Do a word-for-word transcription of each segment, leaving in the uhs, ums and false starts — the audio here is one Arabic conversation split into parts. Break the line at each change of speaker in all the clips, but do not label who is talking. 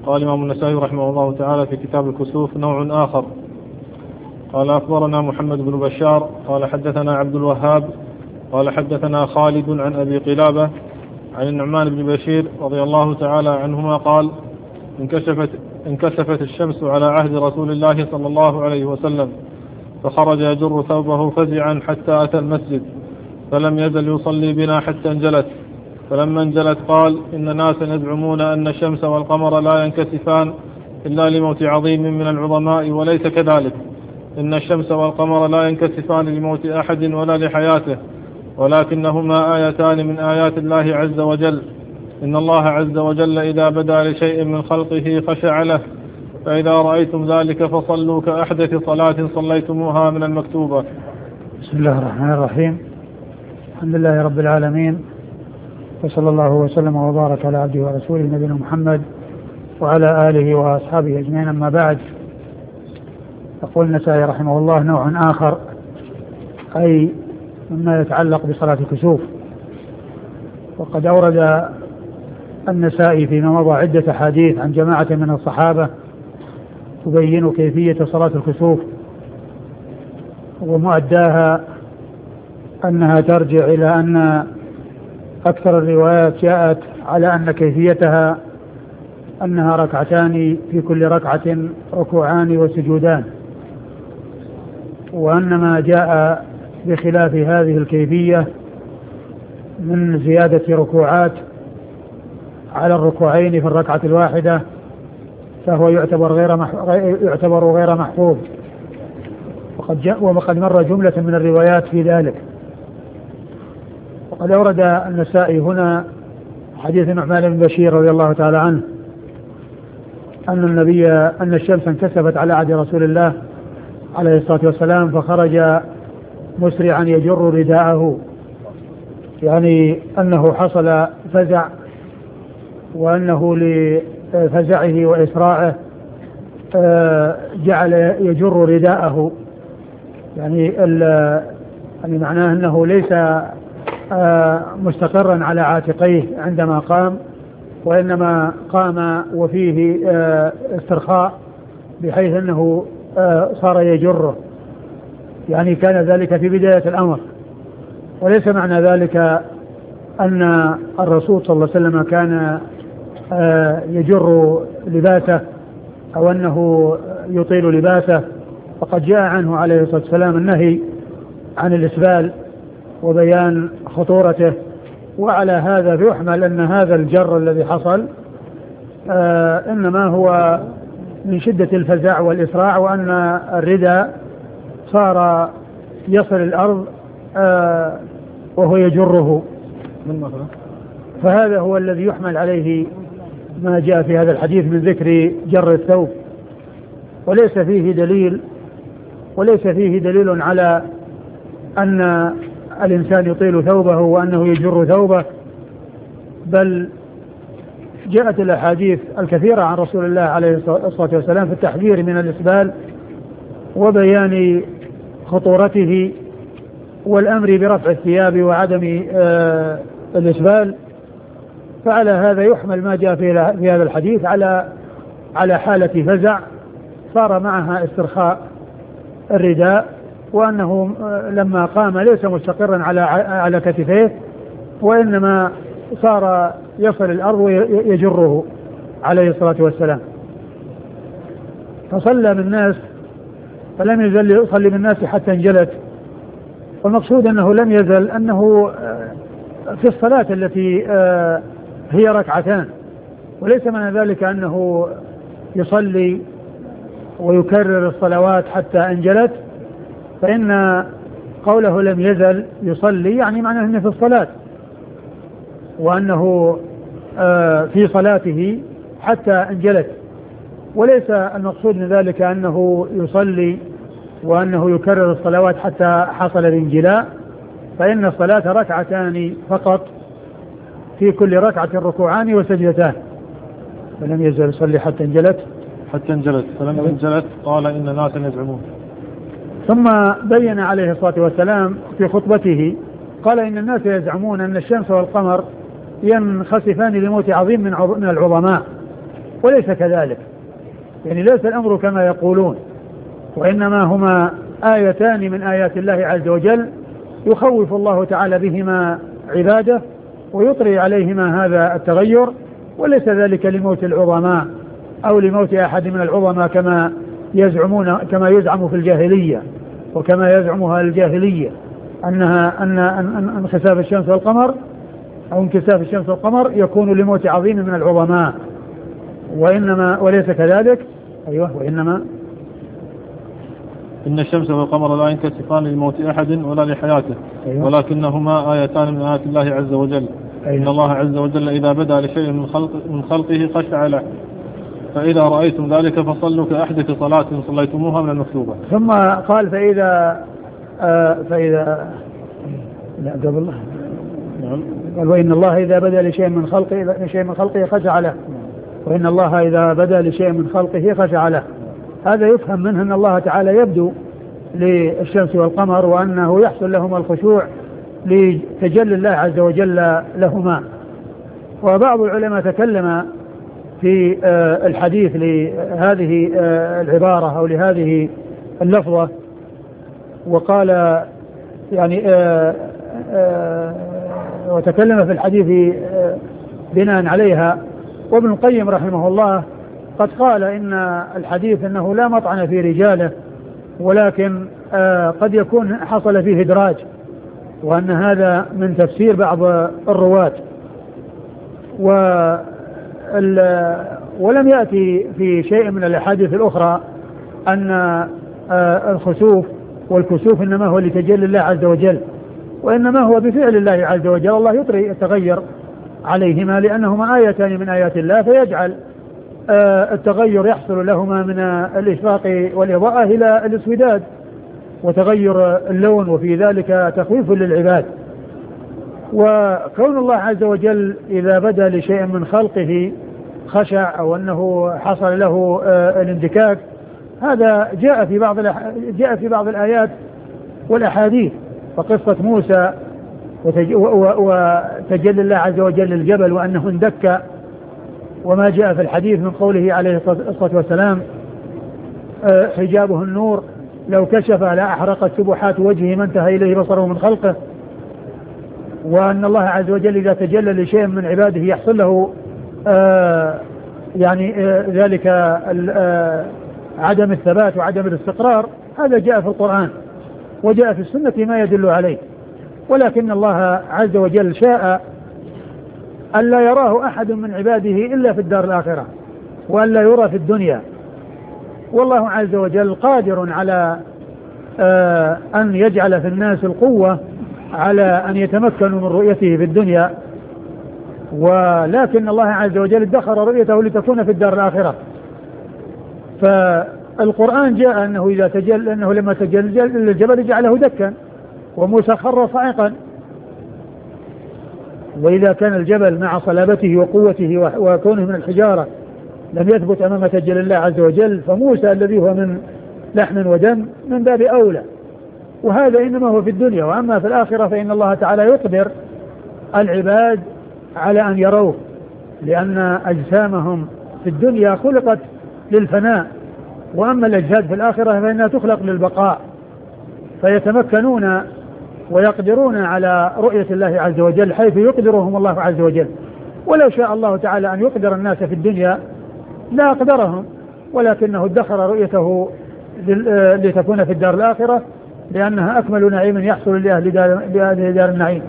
قال الإمام النسائي رحمه الله تعالى في كتاب الكسوف نوع آخر. قال أخبرنا محمد بن بشار قال حدثنا عبد الوهاب قال حدثنا خالد عن أبي قلابة عن النعمان بن بشير رضي الله تعالى عنهما قال انكشفت, انكشفت الشمس على عهد رسول الله صلى الله عليه وسلم فخرج يجر ثوبه فزعا حتى أتى المسجد فلم يزل يصلي بنا حتى انجلت. فلما انجلت قال إن ناسا يزعمون أن الشمس والقمر لا ينكسفان إلا لموت عظيم من العظماء وليس كذلك، إن الشمس والقمر لا ينكسفان لموت أحد ولا لحياته، ولكنهما آيتان من آيات الله عز وجل. إن الله عز وجل إذا بدأ لشيء من خلقه خشع له، فإذا رأيتم ذلك فصلوا كأحدث صلاة صليتموها من المكتوبة.
بسم الله الرحمن الرحيم. الحمد لله رب العالمين، وصلى الله وسلم وبارك على عبده ورسوله نبينا محمد وعلى آله وأصحابه أجمعين. أما بعد، يقول النسائي رحمه الله نوع آخر، أي مما يتعلق بصلاة الكسوف. وقد أورد النسائي فيما مضى عدة حديث عن جماعة من الصحابة تبين كيفية صلاة الكسوف، ومؤداها أنها ترجع إلى أن أكثر الروايات جاءت على أن كيفيتها أنها ركعتان في كل ركعة ركوعان وسجودان، وأن ما جاء بخلاف هذه الكيفية من زيادة ركوعات على الركوعين في الركعة الواحدة فهو يعتبر غير يعتبر غير محفوظ، وقد جاء وقد مر جملة من الروايات في ذلك. وقد أورد النسائي هنا حديث النعمان بن بشير رضي الله تعالى عنه أن النبي أن الشمس انكسفت على عهد رسول الله عليه الصلاة والسلام فخرج مسرعا يجر رداءه، يعني أنه حصل فزع، وأنه لفزعه وإسراعه جعل يجر رداءه، يعني يعني معناه أنه ليس مستقرا على عاتقيه عندما قام، وإنما قام وفيه استرخاء بحيث أنه صار يجره، يعني كان ذلك في بداية الأمر. وليس معنى ذلك أن الرسول صلى الله عليه وسلم كان يجر لباسه أو أنه يطيل لباسه، فقد جاء عنه عليه الصلاة والسلام النهي عن الإسبال وبيان خطورته. وعلى هذا فيحمل أن هذا الجر الذي حصل آه إنما هو من شدة الفزع والإسراع، وأن الرداء صار يصل الأرض آه وهو يجره. فهذا هو الذي يحمل عليه ما جاء في هذا الحديث من ذكر جر الثوب، وليس فيه دليل وليس فيه دليل على أن الإنسان يطيل ثوبه وأنه يجر ثوبه، بل جاءت الأحاديث الكثيرة عن رسول الله عليه الصلاة والسلام في التحذير من الإسبال وبيان خطورته والأمر برفع الثياب وعدم آه الإسبال. فعلى هذا يحمل ما جاء في هذا الحديث على على حالة فزع صار معها استرخاء الرداء، وأنه لما قام ليس مستقرا على على كتفيه، وإنما صار يصل الأرض ويجره عليه الصلاة والسلام. فصلى بالناس فلم يزل يصلي بالناس حتى انجلت. والمقصود أنه لم يزل أنه في الصلاة التي هي ركعتان، وليس معنى ذلك أنه يصلي ويكرر الصلوات حتى انجلت، فإن قوله لم يزل يصلي يعني معناه أنه في الصلاة، وأنه في صلاته حتى انجلت، وليس المقصود من ذلك أنه يصلي وأنه يكرر الصلوات حتى حصل الانجلاء، فإن الصلاة ركعتان فقط، في كل ركعة ركوعان وسجدتان. فلم يزل يصلي حتى انجلت
حتى انجلت فلما انجلت قال إن ناسا يزعمون.
ثم بين عليه الصلاة والسلام في خطبته قال إن الناس يزعمون أن الشمس والقمر ينخسفان لموت عظيم من العظماء وليس كذلك، يعني ليس الأمر كما يقولون، وإنما هما آيتان من آيات الله عز وجل يخوف الله تعالى بهما عباده ويطري عليهما هذا التغير، وليس ذلك لموت العظماء أو لموت أحد من العظماء كما يزعمون كما يزعم في الجاهلية وكما يزعمها الجاهلية أنها أن أن انخساف الشمس والقمر أو انكساف الشمس والقمر يكون لموت عظيم من العظماء، وإنما وليس كذلك. أيوه وإنما
إن الشمس والقمر لا ينكسفان لموت أحد ولا لحياته. أيوة. ولكنهما آيتان من آيات الله عز وجل. أيوة. إن الله عز وجل إذا بدأ لشيء من, خلق من خلقه خشع له، فإذا رأيتم ذلك فصلوا كأحدث صلاة صليتموها من المكتوبة.
ثم قال فإذا آه فإذا لا قبل الله نعم. قال وإن الله إذا بدأ لشيء من خلقه لشيء من خلقه خشع له، وإن الله إذا بدأ لشيء من خلقه خشع له. هذا يفهم منه أن الله تعالى يبدو للشمس والقمر وأنه يحصل لهما الخشوع لتجلي الله عز وجل لهما. وبعض العلماء تكلم في الحديث لهذه العبارة أو لهذه اللفظة وقال يعني وتكلم في الحديث بناء عليها. وابن القيم رحمه الله قد قال إن الحديث أنه لا مطعن في رجاله، ولكن قد يكون حصل فيه إدراج، وأن هذا من تفسير بعض الرواة. ولم يأتي في شيء من الأحاديث الأخرى أن الخسوف والكسوف إنما هو لتجلي الله عز وجل، وإنما هو بفعل الله عز وجل. الله يطري التغير عليهما لأنهما آيتان من آيات الله، فيجعل التغير يحصل لهما من الإشراق والإضاءة إلى الاسوداد وتغير اللون، وفي ذلك تخويف للعباد. وكون الله عز وجل إذا بدأ لشيء من خلقه خشع أو أنه حصل له الانتكاك، هذا جاء في بعض جاء في بعض الآيات والأحاديث. فقصة موسى وتجلي الله عز وجل للجبل وأنه اندك، وما جاء في الحديث من قوله عليه الصلاة والسلام حجابه النور لو كشف لا أحرقت سبحات وجهه ما انتهى إليه بصره من خلقه. وأن الله عز وجل إذا تجلى لشيء من عباده يحصل له آه يعني آه ذلك آه عدم الثبات وعدم الاستقرار. هذا جاء في القرآن وجاء في السنة ما يدل عليه، ولكن الله عز وجل شاء ألا يراه أحد من عباده إلا في الدار الآخرة وألا يرى في الدنيا. والله عز وجل قادر على آه أن يجعل في الناس القوة على أن يتمكنوا من رؤيته في الدنيا، ولكن الله عز وجل ادخر رؤيته لتكون في الدار الآخرة. فالقرآن جاء أنه إذا تجل أنه لما تجل الجبل جعله دكا وموسى خر صاعقا. وإذا كان الجبل مع صلابته وقوته وكونه من الحجارة لم يثبت أمام تجل الله عز وجل، فموسى الذي هو من لحم ودم من باب أولى. وهذا إنما هو في الدنيا، وأما في الآخرة فإن الله تعالى يقدر العباد على أن يروه، لأن أجسامهم في الدنيا خلقت للفناء، وأما الأجساد في الآخرة فإنها تخلق للبقاء، فيتمكنون ويقدرون على رؤية الله عز وجل حيث يقدرهم الله عز وجل. ولو شاء الله تعالى أن يقدر الناس في الدنيا لا أقدرهم، ولكنه ادخر رؤيته لتكون في الدار الآخرة لأنها أكمل نعيم يحصل لأهل دار, لأهل دار النعيم.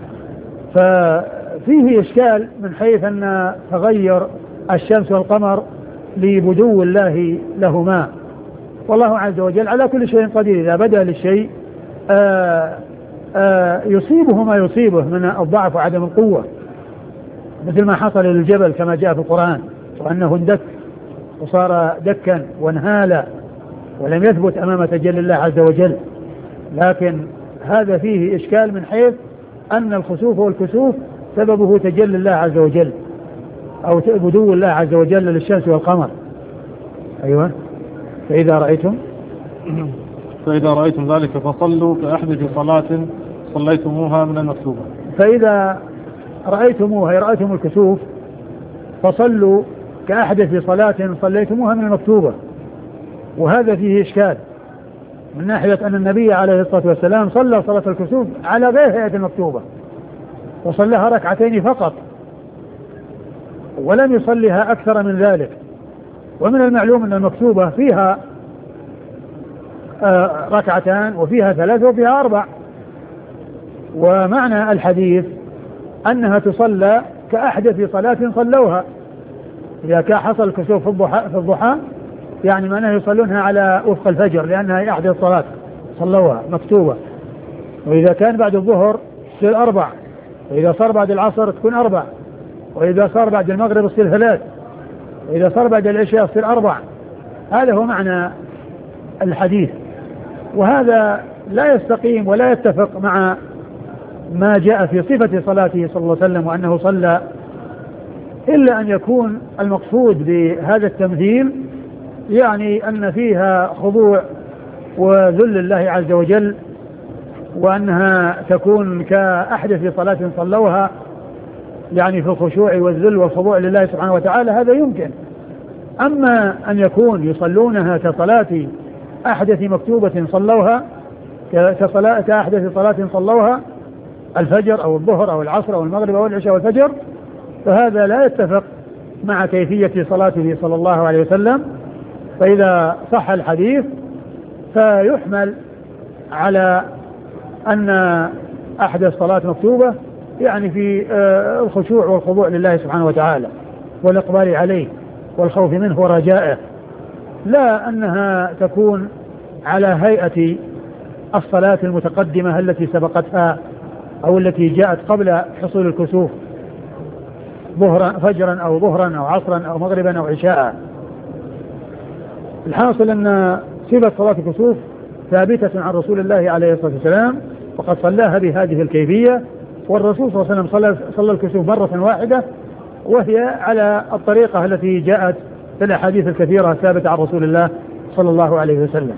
ففيه إشكال من حيث أن تغير الشمس والقمر لبدو الله لهما، والله عز وجل على كل شيء قدير. إذا بدأ للشيء آآ آآ يصيبه ما يصيبه من الضعف وعدم القوة، مثل ما حصل للجبل كما جاء في القرآن، وأنه اندك وصار دكا وانهال ولم يثبت أمام تجلي الله عز وجل. لكن هذا فيه إشكال من حيث أن الخسوف والكسوف سببه تجلي الله عز وجل أو بدو الله عز وجل للشمس والقمر. أيوة. فإذا رأيتم
فإذا رأيتم ذلك فصلوا كأحدث صلاة صليتموها من المكتوبة.
فإذا رأيتموها رأيتم الكسوف فصلوا كأحدث صلاة صليتموها من المكتوبة، وهذا فيه إشكال من ناحية أن النبي عليه الصلاة والسلام صلى صلاة الكسوف على غير هيئة المكتوبة، وصلىها ركعتين فقط ولم يصليها أكثر من ذلك. ومن المعلوم أن المكتوبة فيها آه ركعتان وفيها ثلاثة وفيها أربع، ومعنى الحديث أنها تصلى كأحدث صلاة صلوها. إذا كان حصل الكسوف في الضحى, في الضحى يعني معناه يصلونها على وفق الفجر لأنها أحدث صلاة صلوها مكتوبة. وإذا كان بعد الظهر تصير أربع، وإذا صار بعد العصر تكون أربع، وإذا صار بعد المغرب تصير ثلاث، وإذا صار بعد العشاء تصير أربع. هذا هو معنى الحديث، وهذا لا يستقيم ولا يتفق مع ما جاء في صفة صلاته صلى الله عليه وسلم وأنه صلى، إلا أن يكون المقصود بهذا التمثيل يعني أن فيها خضوع وذل الله عز وجل، وأنها تكون كأحدث صلاة صلوها يعني في الخشوع والذل والخضوع لله سبحانه وتعالى، هذا يمكن. أما أن يكون يصلونها كصلاة أحدث مكتوبة صلوها كصلاة كأحدث صلاة صلوها الفجر أو الظهر أو العصر أو المغرب أو العشاء والفجر، فهذا لا يتفق مع كيفية صلاته صلى الله عليه وسلم. فإذا صح الحديث فيحمل على أن أحدث صلاة مكتوبة يعني في الخشوع والخضوع لله سبحانه وتعالى والإقبال عليه والخوف منه ورجائه، لا أنها تكون على هيئة الصلاة المتقدمة التي سبقتها أو التي جاءت قبل حصول الكسوف، ظهرا فجرا أو ظهرا أو عصرا أو مغربا أو عشاء. الحاصل أن صفة صلاة الكسوف ثابتة عن رسول الله عليه الصلاة والسلام، وقد صلاها بهذه الكيفية، والرسول صلى الله عليه وسلم صلى, صلى الكسوف مرة واحدة، وهي على الطريقة التي جاءت في الأحاديث الكثيرة الثابتة عن رسول الله صلى الله عليه وسلم.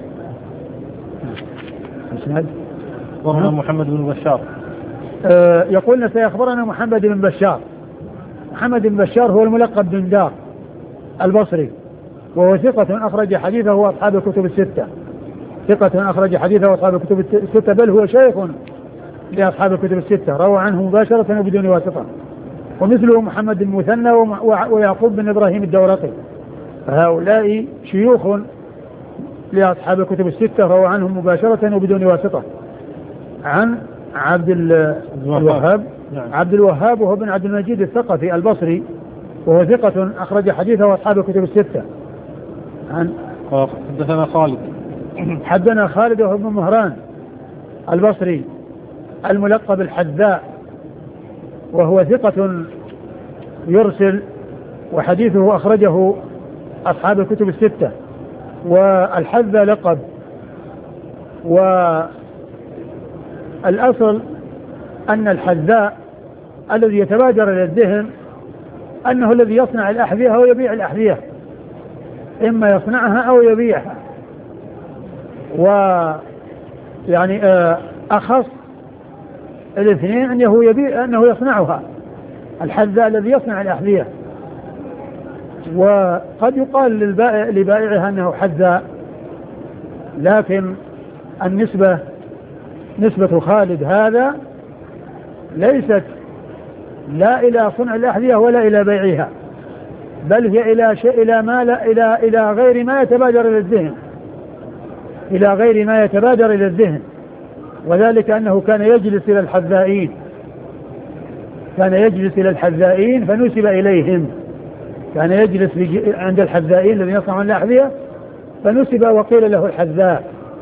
أخبرنا محمد بن بشار.
آه يقولنا سيخبرنا محمد بن بشار. محمد بن بشار هو الملقب بن دار البصري، وهو ثقة أخرج حديثه أصحاب الكتب الستة، ثقة أخرج حديثه أصحاب الكتب الستة، بل هو شيخ لأصحاب الكتب الستة، روى عنه مباشرة وبدون واسطة. ومثله محمد بن مثنى ويعقوب بن إبراهيم الدورقي، فهؤلاء شيوخ لأصحاب الكتب الستة روى عنهم مباشرة وبدون واسطة. عن عبد الوهاب عبد الوهاب وهو بن عبد المجيد الثقفي البصري، وهو ثقة أخرج حديثه أصحاب الكتب الستة. عن
حدثنا خالد
حدثنا خالد وهو بن مهران البصري الملقب الحذاء، وهو ثقة يرسل، وحديثه أخرجه أصحاب الكتب الستة. والحذاء لقب، والأصل أن الحذاء الذي يتبادر إلى الذهن أنه الذي يصنع الأحذية أو يبيع الأحذية، إما يصنعها أو يبيعها، ويعني أخص الاثنين أنه يبيع أنه يصنعها، الحذاء الذي يصنع الأحذية. وقد يقال للبائع لبائعها أنه حذاء، لكن النسبة نسبة خالد هذا ليست لا إلى صنع الأحذية ولا إلى بيعها، بل هي إلى شيء إلى ما لا إلى إلى غير ما يتبادر إلى الذهن، إلى غير ما يتبادر إلى الذهن. وذلك أنه كان يجلس إلى الحذائين كان يجلس إلى الحذائين فنسب إليهم، كان يجلس عند الحذائين الذين يصنعون الأحذية فنسب وقيل له الحذاء.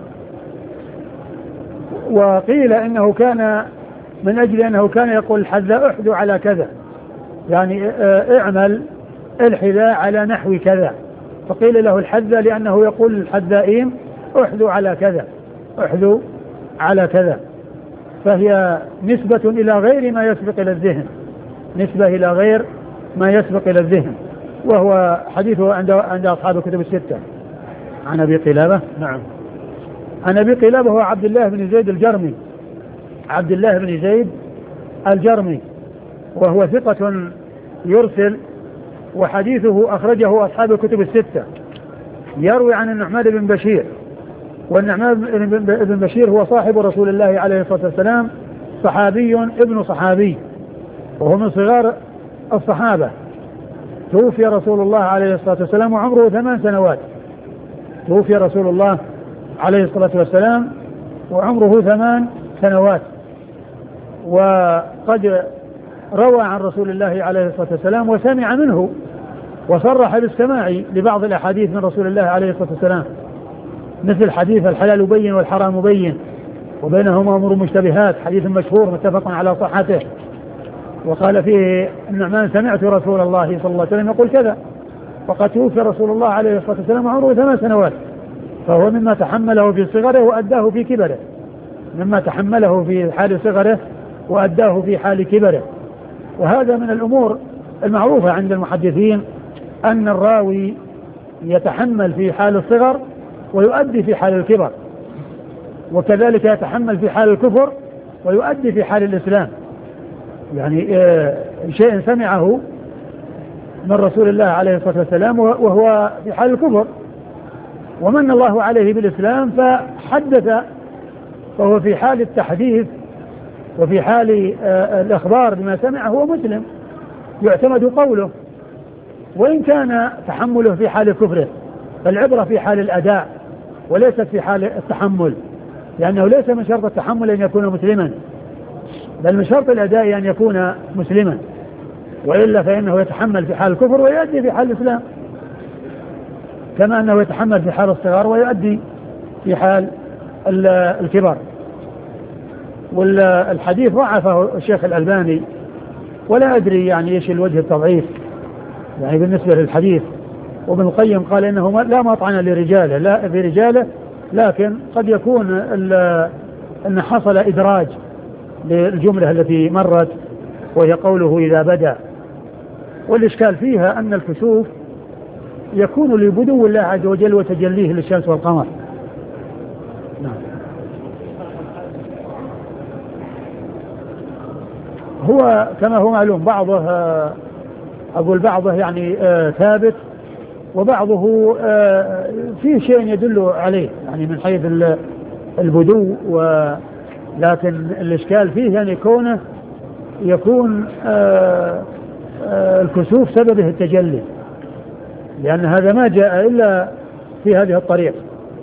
وقيل إنه كان من أجل أنه كان يقول الحذاء احذو على كذا، يعني اعمل الحذاء على نحو كذا، فقيل له الحذاء لأنه يقول الحذائين احذو على كذا احذو على كذا. فهي نسبة إلى غير ما يسبق إلى الذهن، نسبة إلى غير ما يسبق إلى الذهن، وهو حديثه عند عند أصحاب الكتب الستة. عن أبي قلابة.
نعم.
عن أبي قلابة هو عبد الله بن زيد الجرمي، عبد الله بن زيد الجرمي، وهو ثقة يرسل، وحديثه أخرجه أصحاب الكتب الستة، يروي عن النعمان بن بشير، والنعمان بن بشير هو صاحب رسول الله عليه الصلاة والسلام، صحابي ابن صحابي، وهو من صغار الصحابة. توفي رسول الله عليه الصلاة والسلام وعمره ثمان سنوات توفي رسول الله عليه الصلاة والسلام وعمره ثمان سنوات وقد روى عن رسول الله عليه الصلاة والسلام وسمع منه وصرح بالسماع لبعض الأحاديث من رسول الله عليه الصلاة والسلام، مثل حديث الحلال بين والحرام بين وبينهما أمور مشتبهات، حديث مشهور متفق على صحته. وقال فيه النعمان: سمعت رسول الله صلى الله عليه وسلم يقول كذا. وقد توفي رسول الله عليه الصلاة والسلام وعمره ثمان سنوات، فهو مما تحمله في صغره وأداه في كبره، مما تحمله في حال صغره وأداه في حال كبره. وهذا من الأمور المعروفة عند المحدثين، أن الراوي يتحمل في حال الصغر ويؤدي في حال الكبر، وكذلك يتحمل في حال الكفر ويؤدي في حال الإسلام. يعني آه شيء سمعه من رسول الله عليه الصلاة والسلام وهو في حال الكفر، ومن الله عليه بالإسلام فحدث، فهو في حال التحديث وفي حال آه الإخبار بما سمعه هو مسلم يعتمد قوله، وإن كان تحمله في حال كفره، فالعبرة في حال الأداء وليست في حال التحمل، لأنه ليس من شرط التحمل أن يكون مسلما، بل من شرط الأداء أن يكون مسلما، وإلا فإنه يتحمل في حال الكفر ويؤدي في حال الإسلام، كما أنه يتحمل في حال الصغار ويؤدي في حال الكبر. والحديث ضعفه الشيخ الألباني، ولا أدري يعني إيش الوجه التضعيف يعني بالنسبة للحديث. وابن القيم قال إنه لا مطعن لرجاله لا في رجاله، لكن قد يكون أن حصل إدراج للجملة التي مرت وهي قوله إذا بدأ، والإشكال فيها أن الكسوف يكون لبدو الله عز وجل وتجليه للشمس والقمر. نعم. هو كما هو معلوم بعضه أقول بعضه يعني آه ثابت، وبعضه آه فيه شيء يدل عليه يعني من حيث البدو، ولكن الإشكال فيه يعني كونه يكون آه آه الكسوف سببه التجلي، لأن هذا ما جاء إلا في هذه الطريق.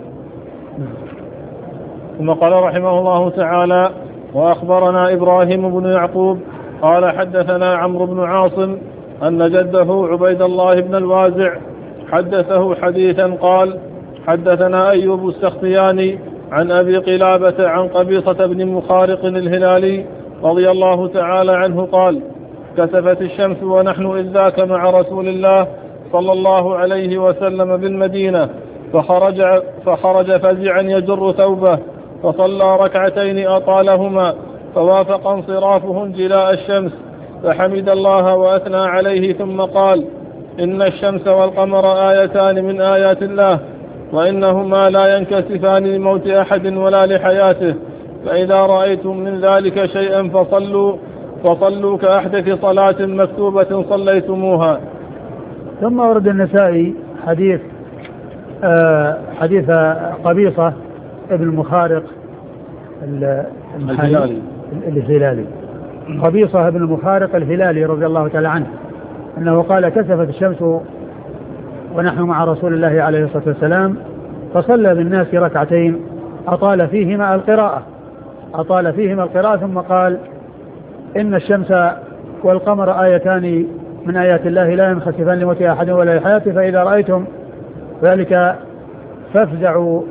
ثم قال رحمه الله تعالى: وأخبرنا إبراهيم بن يعقوب قال حدثنا عمرو بن عاصم أن جده عبيد الله بن الوازع حدثه حديثا قال: حدثنا أيوب السختياني عن أبي قلابة عن قبيصة بن مخارق الهلالي رضي الله تعالى عنه قال: كسفت الشمس ونحن إذ ذاك مع رسول الله صلى الله عليه وسلم بالمدينة، فخرج, فخرج فزعا يجر ثوبه، فصلى ركعتين أطالهما، فوافق انصرافه انجلاء الشمس، فحمد الله وأثنى عليه، ثم قال: إن الشمس والقمر آيتان من آيات الله، وإنهما لا ينكسفان لموت أحد ولا لحياته، فإذا رأيتم من ذلك شيئا فصلوا فصلوا كأحدث صلاة مكتوبة صليتموها.
ثم ورد النسائي حديث آه حديث قبيصة ابن المخارق
الهلالي
الهلالي قبيصة ابن المخارق الهلالي رضي الله تعالى عنه أنه قال: كسفت الشمس ونحن مع رسول الله عليه الصلاة والسلام، فصلى بالناس ركعتين أطال فيهما القراءة أطال فيهما القراءة ثم قال: إن الشمس والقمر آيتان من آيات الله لا ينخسفان لموت أحد ولا لحياته، فإذا رأيتم ذلك فافزعوا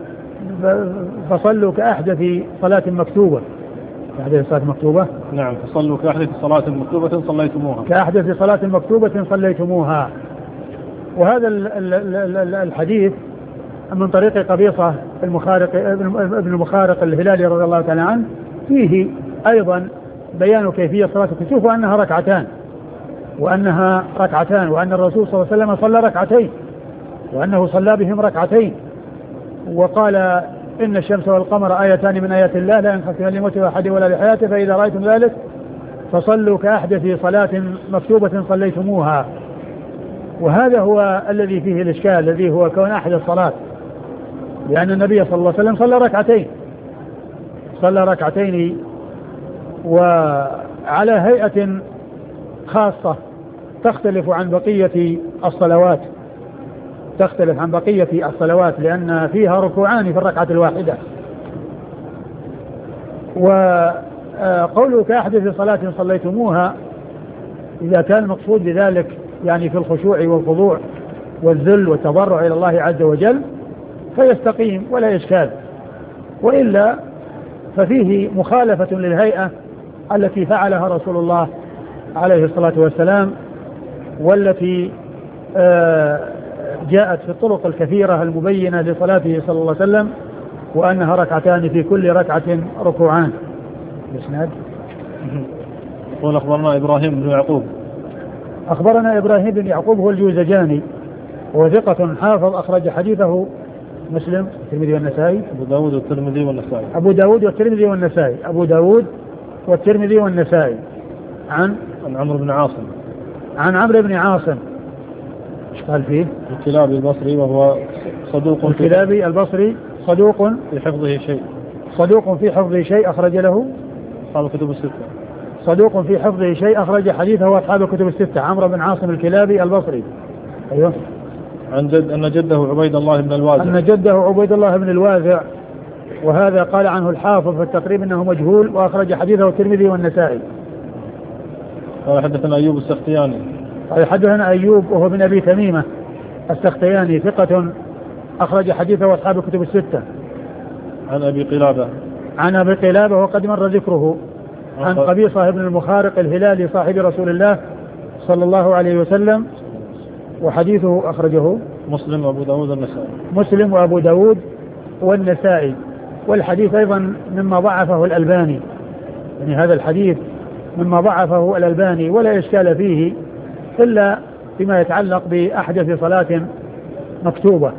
فصلوا كأحدث صلاة مكتوبة. كأحدث صلاة مكتوبة
نعم فصلوا كأحدث صلاة مكتوبة صليتموها
كأحدث صلاة مكتوبة صليتموها. وهذا الحديث من طريق قبيصة المخارق ابن المخارق الهلالي رضي الله تعالى عنه فيه أيضا بيان كيفية صلاة الكسوف، وأنها ركعتان وأنها ركعتان وأن الرسول صلى الله عليه وسلم صلى ركعتين وأنه صلى بهم ركعتين، وقال: إن الشمس والقمر آيتان من آيات الله لا ينخسفان لموت أحد ولا لحياته، فإذا رأيتم ذلك فصلوا كأحدث صلاة مكتوبة صليتموها. وهذا هو الذي فيه الإشكال، الذي هو كون أحد الصلاة، لأن النبي صلى الله عليه وسلم صلى ركعتين صلى ركعتين وعلى هيئة خاصة تختلف عن بقية الصلوات تختلف عن بقية الصلوات لأن فيها ركوعان في الركعة الواحدة. وقوله كأحدث صلاة صليتموها إذا كان المقصود بذلك يعني في الخشوع والخضوع والذل والتضرع إلى الله عز وجل فيستقيم ولا إشكال، وإلا ففيه مخالفة للهيئة التي فعلها رسول الله عليه الصلاة والسلام، والتي جاءت في الطرق الكثيرة المبينة لصلاته صلى الله عليه وسلم، وأنها ركعتان في كل ركعة ركوعان. الإسناد
يقول أخبرنا إبراهيم بن يعقوب.
أخبرنا إبراهيم بن يعقوب هو الجوزجاني، وثقة حافظ، أخرج حديثه مسلم والترمذي والنسائي.
أبو داود والترمذي والنسائي.
أبو داود والترمذي والنسائي. أبو داود والترمذي والنسائي. عن
عن عمرو بن عاصم.
عن عمرو بن عاصم. ايش قال فيه؟
الكلابي البصري وهو صدوق.
الكلابي البصري صدوق
في حفظه شيء.
صدوق في حفظه شيء أخرج له
أصحاب الكتب الستة.
صدوق في حفظه شيء أخرج حديثه أصحاب الكتب الستة. عمرو بن عاصم الكلابي البصري. أيوه.
عن جد أن جده عبيد الله بن الوازع.
أن جده عبيد الله بن الوازع، وهذا قال عنه الحافظ في التقريب أنه مجهول، وأخرج حديثه الترمذي والنسائي.
قال حدثنا أيوب السختياني.
قال حدثنا أيوب وهو بن أبي تميمة السختياني، ثقة أخرج حديثه أصحاب الكتب الستة.
عن أبي قلابة.
عن أبي قلابة وقد مر ذكره. عن قبيصة بن المخارق الهلالي صاحب رسول الله صلى الله عليه وسلم، وحديثه أخرجه
مسلم وأبو داود والنسائي.
مسلم وأبو داود والنسائي. والحديث أيضا مما ضعفه الألباني، يعني هذا الحديث مما ضعفه الألباني، ولا إشكال فيه إلا فيما يتعلق بأحدث صلاة مكتوبة.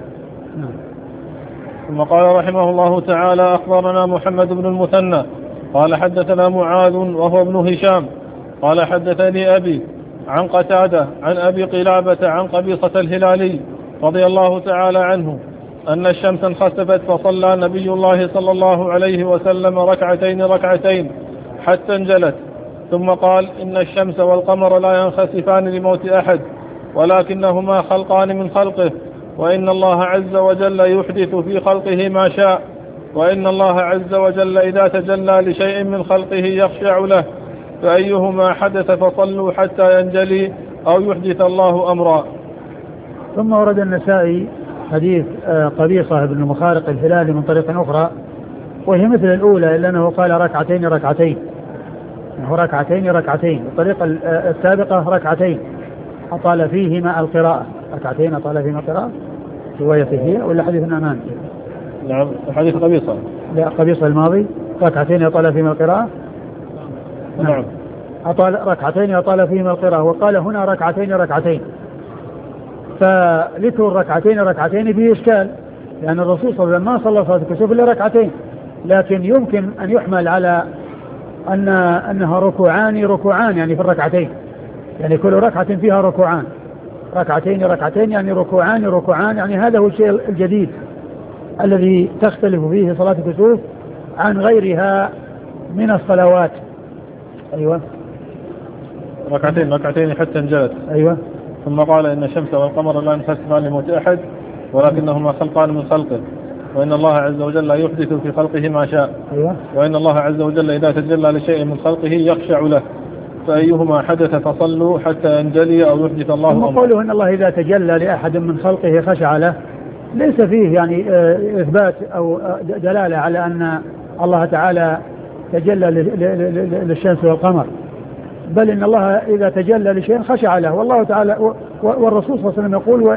ثم قال رحمه الله تعالى: أخبرنا محمد بن المثنى قال حدثنا معاذ وهو ابن هشام قال حدثني أبي عن قتادة عن أبي قلابة عن قبيصة الهلالي رضي الله تعالى عنه أن الشمس انخسفت فصلى نبي الله صلى الله عليه وسلم ركعتين ركعتين حتى انجلت، ثم قال: إن الشمس والقمر لا ينخسفان لموت أحد، ولكنهما خلقان من خلقه، وإن الله عز وجل يحدث في خلقه ما شاء، وإن الله عز وجل إذا تجلى لشيء من خلقه يخشع له، فأيهما حدث فصلوا حتى ينجلي أو يحدث الله أمرا.
ثم ورد النسائي حديث قبيصة بن المخارق الهلالي من طريق أخرى، وهي مثل الأولى إلا أنه قال ركعتين ركعتين أنه ركعتين ركعتين الطريقة السابقة ركعتين أطال فيهما القراءة. ركعتين أطال فيهما القراءة روايته هي ولا حديث أمان؟
نعم حديث قبيصة.
لا قبيصة الماضي ركعتين أطال فيهما القراءة.
نعم
أطال ركعتين أطال فيهما القراءة، وقال هنا ركعتين ركعتين، فذكر ركعتين ركعتين فيه إشكال، لأن الرسول صلى الله عليه وسلم ما صلى صلاة الكسوف إلا ركعتين، لكن يمكن أن يحمل على أن أنها ركوعان ركوعان يعني في الركعتين، يعني كل ركعة فيها ركوعان، ركعتين ركعتين يعني ركوعان ركوعان، يعني هذا هو الشيء الجديد الذي تختلف فيه صلاة الكسوف عن غيرها من الصلوات. أيوة
ركعتين ركعتين حتى انجلت.
أيوة.
ثم قال: إن الشمس والقمر لا ينخسفان لموت أحد، ولكنهما خلقان من خلقه، وإن الله عز وجل يحدث في خلقه ما شاء.
أيوة.
وإن الله عز وجل إذا تجلى لشيء من خلقه يخشع له، فأيهما حدث فصلوا حتى ينجلي أو يحدث الله أمرا.
قوله إن الله إذا تجلى لأحد من خلقه خشع له ليس فيه يعني إثبات أو دلالة على أن الله تعالى تجلى للشمس والقمر، بل إن الله إذا تجلى لشيء خشع له، والله تعالى والرسول صلى الله عليه وسلم يقول: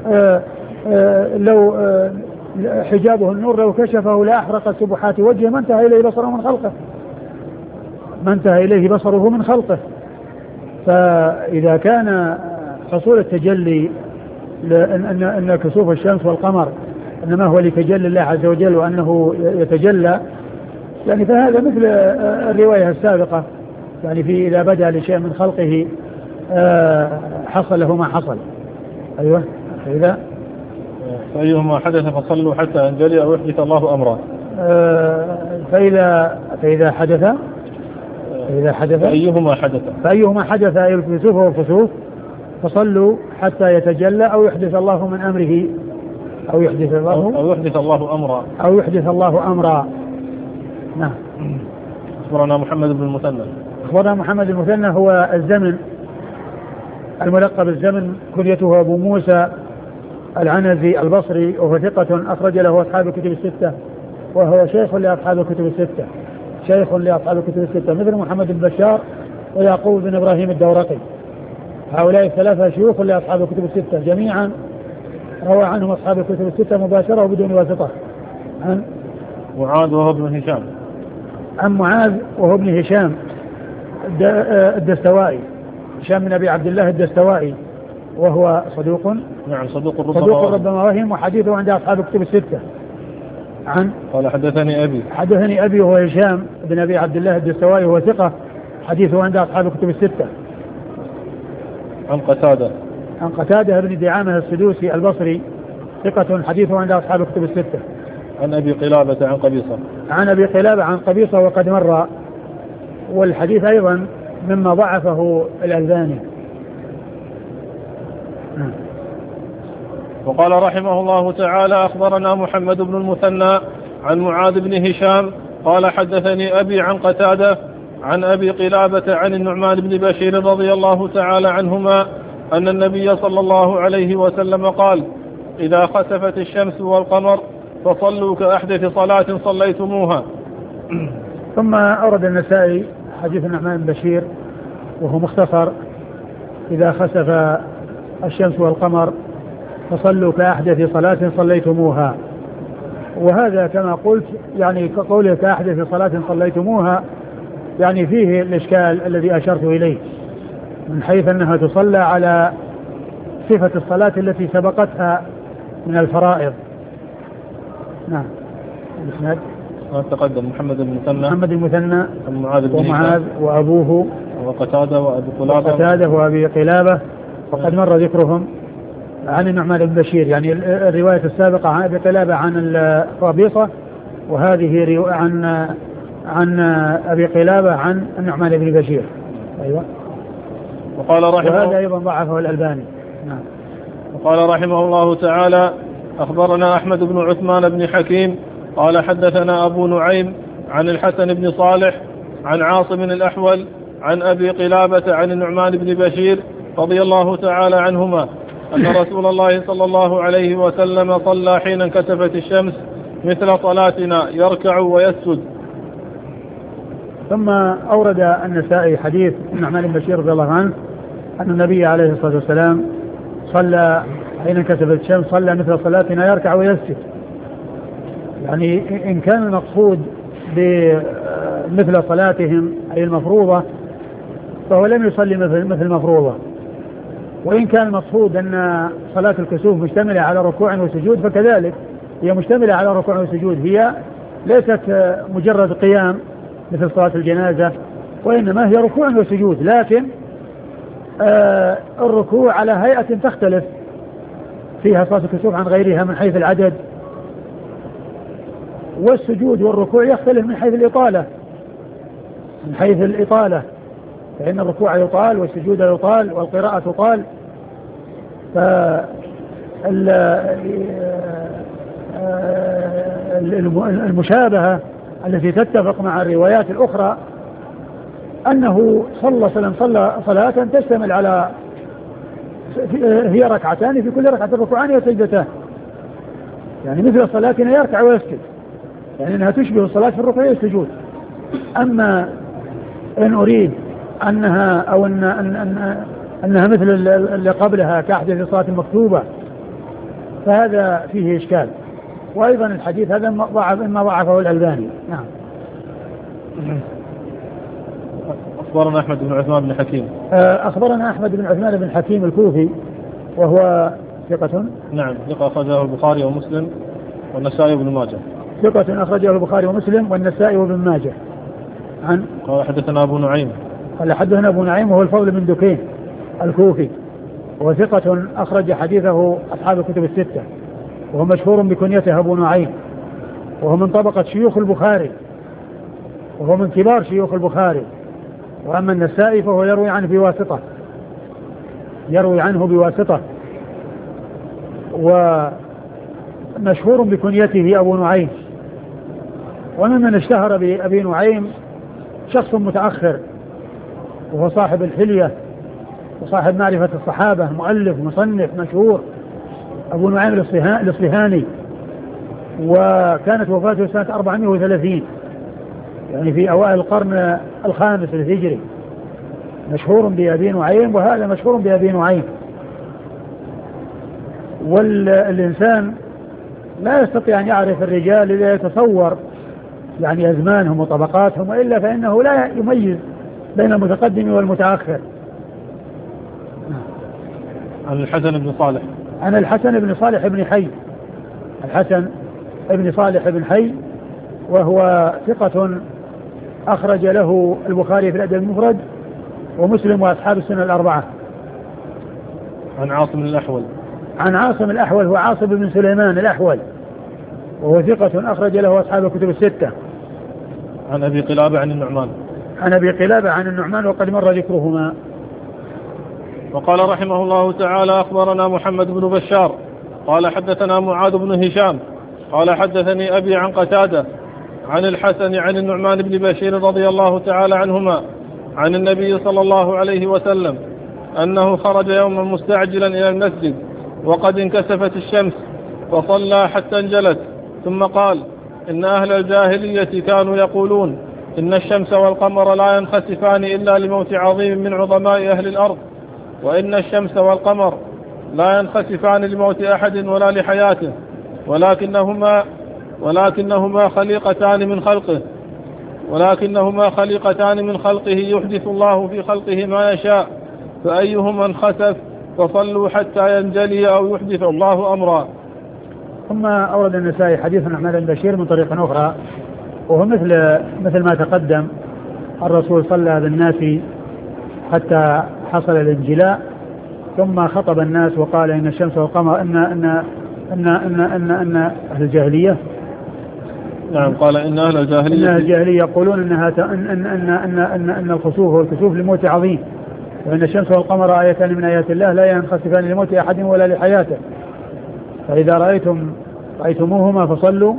لو حجابه النور لو كشفه لأحرق سبحات وجهه ما انتهى إليه بصره من خلقه ما انتهى إليه بصره من خلقه. فإذا كان حصول التجلي أن أن كسوف الشمس والقمر إنما هو لتجلي الله عز وجل وأنه يتجلى، يعني فهذا مثل الرواية السابقة، يعني في إذا بدأ لشيء من خلقه حصل له ما حصل، أيوة. فإذا
فأيهما حدث فصلوا حتى أنجلي أو يحدث الله أمرا.
آه فإذا فإذا حدث فإذا حدث
فأيهما حدث
فأيهما حدث أي الكسوف والخسوف فصلوا حتى يتجلى أو يحدث الله من أمره أو يحدث الله
أو يحدث الله أمرا
أو يحدث الله أمرا. نعم.
أخبرنا محمد بن المثنى.
أخبرنا محمد بن المثنى هو الزمن الملقب الزمن، كنيته أبو موسى العنزي البصري، وهو ثقة أخرج له أصحاب الكتب الستة، وهو شيخ لأصحاب الكتب الستة شيخ لأصحاب الكتب الستة مثل محمد بن بشار ويعقوب بن إبراهيم الدورقي. هؤلاء الثلاثة شيوخ لأصحاب الكتب الستة جميعا، روى عنهم أصحاب الكتب الستة مباشرة وبدون واسطة. عن
معاذ وهو ابن هشام.
عن معاذ وهو ابن هشام الدستوائي، هشام بن أبي عبد الله الدستوائي، وهو صدوق.
نعم صدوق ربما
صدوق ربما وهم، وحديثه عند أصحاب الكتب الستة. عن
قال حدثني أبي
حدثني أبي وهو هشام بن أبي عبد الله الدستوائي، وهو ثقة حديثه عند أصحاب الكتب الستة.
عن قتادة
عن قتادة بن دعامة السدوسي البصري، ثقة حديثه عند أصحاب الكتب الستة.
عن أبي قلابة عن قبيصة.
عن أبي قلابة عن قبيصة وقد مر، والحديث أيضا مما ضعفه الألباني.
وقال رحمه الله تعالى أخبرنا محمد بن المثنى عن معاذ بن هشام قال حدثني أبي عن قتادة عن أبي قلابة عن النعمان بن بشير رضي الله تعالى عنهما أن النبي صلى الله عليه وسلم قال: إذا خسفت الشمس والقمر فصلوا كأحدث صلاة صليتموها.
ثم أورد النسائي حديث النعمان بن بشير وهو مختصر: إذا خسف الشمس والقمر فصلوا كأحدث صلاة صليتموها. وهذا كما قلت يعني كقوله كأحدث صلاة صليتموها، يعني فيه الإشكال الذي أشرت إليه، من حيث أنها تصلى على صفة الصلاة التي سبقتها من الفرائض. نعم. الإسناد
تقدم محمد بن المثنى
محمد المثنى
ومعاذ
ومعاذ وأبوه
وقتادة وأبي قلابة
وقتادة وأبي قلابة، وقد مر ذكرهم. عن النعمان بن بشير، يعني الرواية السابقة عن أبي قلابة عن القبيصة، وهذه عن عن أبي قلابة عن النعمان بن بشير. أيوة.
وقال رحمه
وهذا أيضا ضعفه الألباني. نعم.
وقال رحمه الله تعالى أخبرنا أحمد بن عثمان بن حكيم قال حدثنا أبو نعيم عن الحسن بن صالح عن عاصم الأحول عن أبي قلابة عن النعمان بن بشير رضي الله تعالى عنهما أن رسول الله صلى الله عليه وسلم صلى حين انكسفت الشمس مثل صلاتنا يركع ويسجد.
ثم أورد النسائي حديث النعمان بن بشير رضي الله عنه أن النبي عليه الصلاة والسلام صلى حين انكسفت الشمس صلى مثل صلاتنا يركع ويسجد. يعني إن كان المقصود بمثل صلاتهم أي المفروضة فهو لم يصلي مثل مثل المفروضة، وإن كان المقصود أن صلاة الكسوف مشتملة على ركوع وسجود فكذلك هي مشتملة على ركوع وسجود، هي ليست مجرد قيام مثل صلاة الجنازة، وإنما هي ركوع وسجود، لكن آه الركوع على هيئة تختلف فيها صلاة الكسوف عن غيرها من حيث العدد، والسجود والركوع يختلف من حيث الإطالة من حيث الإطالة فإن الركوع يطال والسجود يطال والقراءة تطال. فالمشابهة التي تتفق مع الروايات الأخرى أنه صلى صلى صلى صلاة تشتمل على هي ركعتان، في كل ركعة ركوعان وسجدتان، يعني مثل صلاتنا يركع ويسجد، يعني أنها تشبه الصلاة في الركوع والسجود. أما إن أريد أنها أو أن أن أن أنها مثل اللي قبلها كأحدث صلاة مكتوبة فهذا فيه إشكال. وأيضا الحديث هذا ضعف إما ضعفه الألباني. نعم.
أخبرنا أحمد بن عثمان بن حكيم.
أخبرنا أحمد بن عثمان بن حكيم الكوفي وهو ثقة.
نعم ثقة أخرجه البخاري ومسلم والنسائي وابن ماجه.
ثقة أخرجه البخاري ومسلم والنسائي وابن ماجه. عن
قال حدثنا أبو نعيم.
قال حدثنا أبو نعيم وهو الفضل بن دكين الكوفي وثقة أخرج حديثه أصحاب الكتب الستة، وهو مشهور بكنيته أبو نعيم، وهو من طبقة شيوخ البخاري، وهو من كبار شيوخ البخاري. وأما النسائي فهو يروي عنه بواسطة يروي عنه بواسطة ومشهور بكنيته أبو نعيم. وممن اشتهر بأبي نعيم شخص متأخر، وهو صاحب الحلية وصاحب معرفة الصحابة، مؤلف مصنف مشهور، أبو نعيم الإصفهاني، وكانت وفاته سنة أربعمائة وثلاثين، يعني في أوائل القرن الخامس الهجري. مشهور بأبي نعيم، وهذا مشهور بأبي نعيم. والإنسان لا يستطيع أن يعرف الرجال إذا يتصور يعني أزمانهم وطبقاتهم، وإلا فإنه لا يميز بين المتقدم والمتأخر.
عن الحسن بن صالح
عن الحسن بن صالح بن حي الحسن بن صالح بن حي وهو ثقة أخرج له البخاري في الأدب المفرد ومسلم وأصحاب السنة الأربعة.
عن عاصم الأحول
عن عاصم الأحول هو عاصم بن سليمان الأحول، وهو ثقة أخرج له أصحاب الكتب الستة.
عن أبي قلابة عن النعمان
عن أبي قلابة عن النعمان وقد مر ذكرهما.
وقال رحمه الله تعالى: أخبرنا محمد بن بشار قال حدثنا معاذ بن هشام قال حدثني أبي عن قتادة عن الحسن عن النعمان بن بشير رضي الله تعالى عنهما عن النبي صلى الله عليه وسلم أنه خرج يوما مستعجلا إلى المسجد وقد انكسفت الشمس فصلى حتى انجلت، ثم قال: إن أهل الجاهلية كانوا يقولون إن الشمس والقمر لا ينخسفان إلا لموت عظيم من عظماء أهل الأرض، وإن الشمس والقمر لا ينخسفان لموت أحد ولا لحياته، ولكنهما ولكنهما خليقتان من خلقه ولكنهما خليقتان من خلقه يحدث الله في خلقه ما يشاء، فأيهما انخسف فصلوا حتى ينجلي أو يحدث الله أمرا.
ثم أورد النسائي حديث عن بن بشير من طريق أخرى، وهو مثل مثل ما تقدم. الرسول صلى بالناس حتى حصل الانجلاء، ثم خطب الناس وقال: إن الشمس والقمر إن إن إن إن إن, إن أهل الجاهلية
نعم قال إن أهل الجاهلية
إن أهل الجاهلية يقولون إنها إن إن إن إن إن, إن الخسوف والكسوف لموت عظيم، وإن الشمس والقمر آيتان من آيات الله لا ينخسفان لموت أحد ولا لحياته، فإذا رأيتم رأيتموهما فصلوا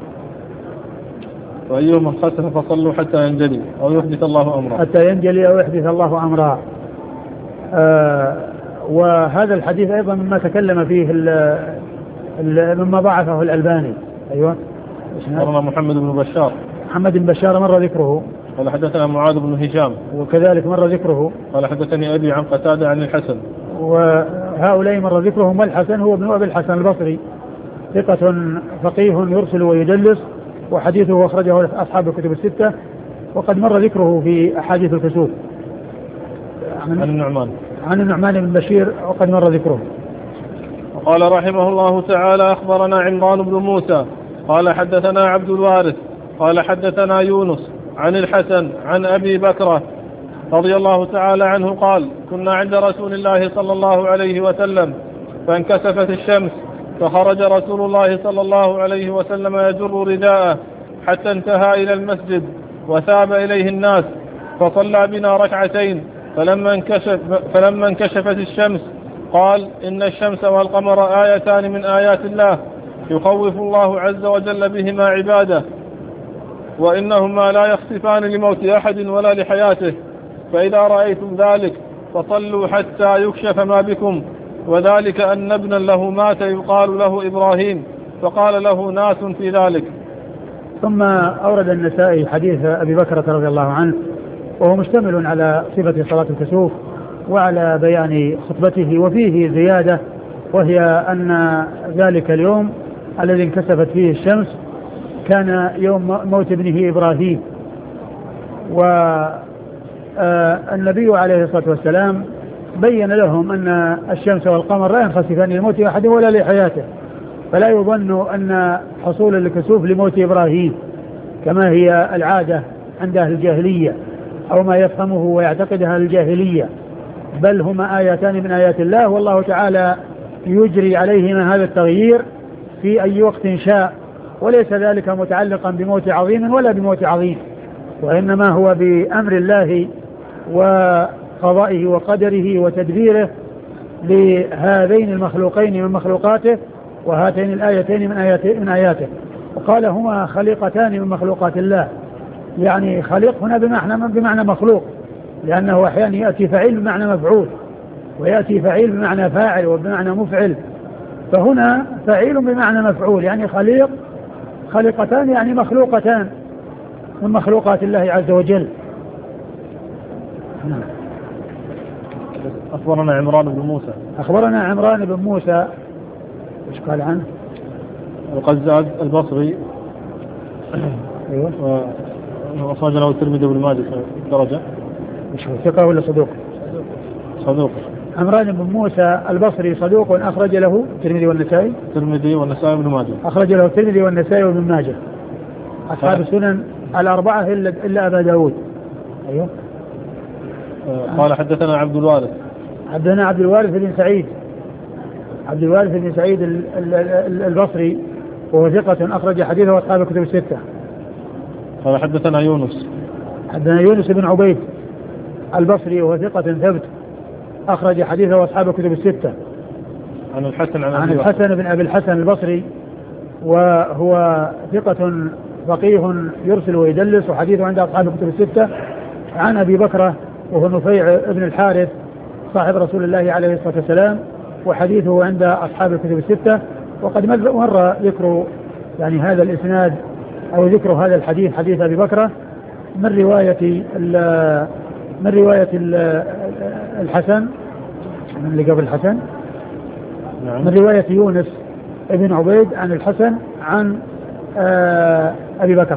وأيهما انخسف فصلوا حتى ينجلي أو يحدث الله أمرا
حتى ينجلي أو يحدث الله أمرا. آه وهذا الحديث أيضا مما تكلم فيه ال ال مما ضعفه الألباني. أيوة.
أخبرنا محمد بن بشار
محمد بن بشار مر ذكره
قال حدثنا معاذ بن هشام
وكذلك مر ذكره
قال حدثني أبي عن قتادة عن الحسن،
وهؤلاء مر ذكرهم. والحسن هو ابن أبي الحسن البصري، ثقة فقيه يرسل ويدلس، وحديثه أخرجه أصحاب الكتب الستة، وقد مر ذكره في أحاديث الكسوف.
عن النعمان
عن النعمان بن بشير وقد مر ذكره.
وقال رحمه الله تعالى: أخبرنا عمران بن موسى قال حدثنا عبد الوارث قال حدثنا يونس عن الحسن عن أبي بكرة رضي الله تعالى عنه قال: كنا عند رسول الله صلى الله عليه وسلم فانكسفت الشمس، فخرج رسول الله صلى الله عليه وسلم يجر رداءه حتى انتهى إلى المسجد وثاب إليه الناس، فصلى بنا ركعتين، فلما انكشف فلما انكشفت الشمس قال: إن الشمس والقمر آيتان من آيات الله يخوف الله عز وجل بهما عباده، وإنهما لا يخسفان لموت أحد ولا لحياته، فإذا رأيتم ذلك فصلوا حتى يكشف ما بكم، وذلك أن ابنا له مات يقال له إبراهيم، فقال له ناس في ذلك.
ثم أورد النسائي حديث أبي بكرة رضي الله عنه، وهو مشتمل على صفة صلاة الكسوف وعلى بيان خطبته، وفيه زيادة، وهي أن ذلك اليوم الذي انكسفت فيه الشمس كان يوم موت ابنه إبراهيم. والنبي عليه الصلاة والسلام بين لهم أن الشمس والقمر لا ينخسفان لموت أحد ولا لحياته، فلا يظن أن حصول الكسوف لموت إبراهيم كما هي العادة عند أهل الجاهلية، أو ما يفهمه ويعتقدها الجاهلية، بل هما آيتان من آيات الله، والله تعالى يجري عليهما هذا التغيير في أي وقت شاء، وليس ذلك متعلقا بموت عظيم ولا بموت عظيم، وإنما هو بأمر الله وقضائه وقدره وتدبيره لهذين المخلوقين من مخلوقاته وهاتين الآيتين من آياته, من آياته. وقال هما خليقتان من مخلوقات الله، يعني خليق هنا بمعنى, بمعنى مخلوق، لأنه أحيانا يأتي فعيل بمعنى مفعول، ويأتي فعيل بمعنى فاعل وبمعنى مفعل، فهنا فعيل بمعنى مفعول، يعني خليق خليقتان يعني مخلوقتان من مخلوقات الله عز وجل. نعم.
أخبرنا عمران بن موسى
أخبرنا عمران بن موسى إيش قال عنه؟
القزاز البصري.
أيوة.
وأخرج له الترمذي بن ماجه درجة.
مش هو ثقة ولا صدوق؟
صدوق.
عمران بن موسى البصري صدوق أخرج له الترمذي والنسائي.
الترمذي والنسائي بن ماجه.
أخرج له الترمذي والنسائي وابن ماجه أصحاب السنن الأربعة إلا إلا أبا داود. أيوه.
قال حدثنا عبد الوارث.
حدثنا عبد الوارث بن سعيد عبد الوارث بن سعيد البصري وهو ثقة أخرج حديثه أصحاب الكتب الستة.
قال حدثنا يونس.
حدثنا يونس بن عبيد البصري وهو ثقة ثبت أخرج حديثه أصحاب الكتب الستة.
عن الحسن عن,
عن الحسن بن أبي الحسن البصري وهو ثقة فقيه يرسل ويدلس وحديثه عند أصحاب الكتب الستة. عن أبي بكرة وهو نفيع ابن الحارث صاحب رسول الله عليه الصلاة والسلام وحديثه عند أصحاب الكتب الستة. وقد مر ذكر يعني هذا الإسناد أو ذكر هذا الحديث حديث أبي بكرة من رواية من رواية الحسن من اللي قبل الحسن
نعم.
من رواية يونس ابن عبيد عن الحسن عن أبي بكرة.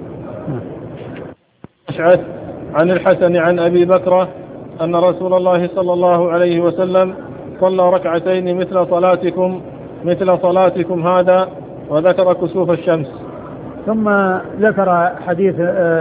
أشعث عن الحسن عن أبي بكرة أن رسول الله صلى الله عليه وسلم صلى ركعتين مثل صلاتكم مثل صلاتكم هذا وذكر كسوف الشمس.
ثم ذكر حديث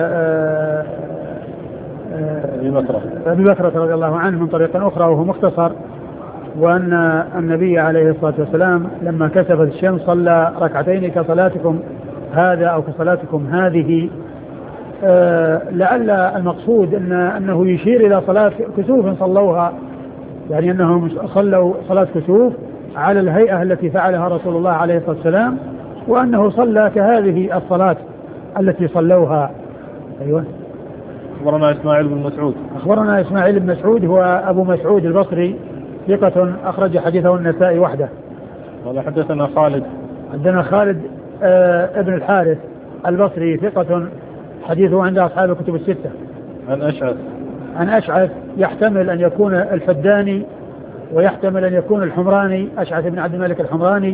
أبي بكرة
أبي بكرة رضي الله عنه من طريق أخرى وهو مختصر، وأن النبي عليه الصلاة والسلام لما كسفت الشمس صلى ركعتين كصلاتكم هذا أو كصلاتكم هذه. أه لعل المقصود إن أنه يشير إلى صلاة كسوف صلوها، يعني أنهم صلوا صلاة كسوف على الهيئة التي فعلها رسول الله عليه الصلاة والسلام، وأنه صلى كهذه الصلاة التي صلوها. أيوة.
أخبرنا إسماعيل بن مسعود.
أخبرنا إسماعيل بن مسعود هو أبو مسعود البصري ثقة أخرج حديثه النسائي وحده.
قال حدثنا خالد.
حدثنا خالد آه ابن الحارث البصري ثقة حديثه عند أصحاب الكتب الستة.
عن أشعث.
عن أشعث يحتمل أن يكون الحداني ويحتمل أن يكون الحمراني، أشعث بن عبد الملك الحمراني،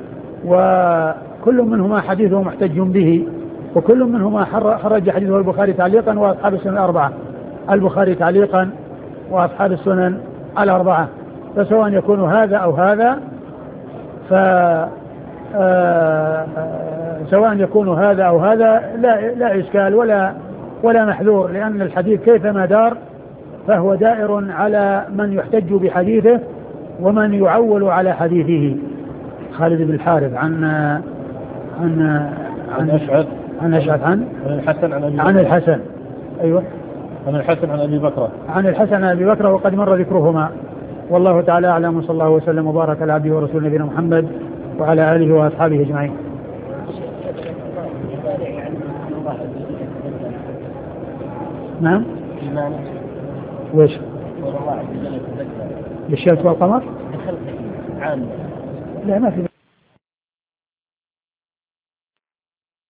وكل منهما حديثه محتج به، وكل منهما خرج حديثه البخاري تعليقا وأصحاب السنن الأربعة، البخاري تعليقا وأصحاب السنن الأربعة، فسواء يكون هذا أو هذا ف سواء يكون هذا أو هذا لا لا إشكال ولا ولا محذور، لأن الحديث كيفما دار فهو دائر على من يحتج بحديثه ومن يعول على حديثه. خالد بن الحارث عن عن
عن أشعث
عن أشعث عن
عن الحسن عن أبي
عن الحسن. أيوة.
عن الحسن عن أبي بكرة
عن الحسن عن أبي بكرة وقد مر ذكرهما. والله تعالى أعلم، وصلى الله وسلم وبارك على عبده ورسوله نبينا محمد وعلى آله وأصحابه أجمعين. نعم. وش؟ بالشمس والقمر؟ لا ما في.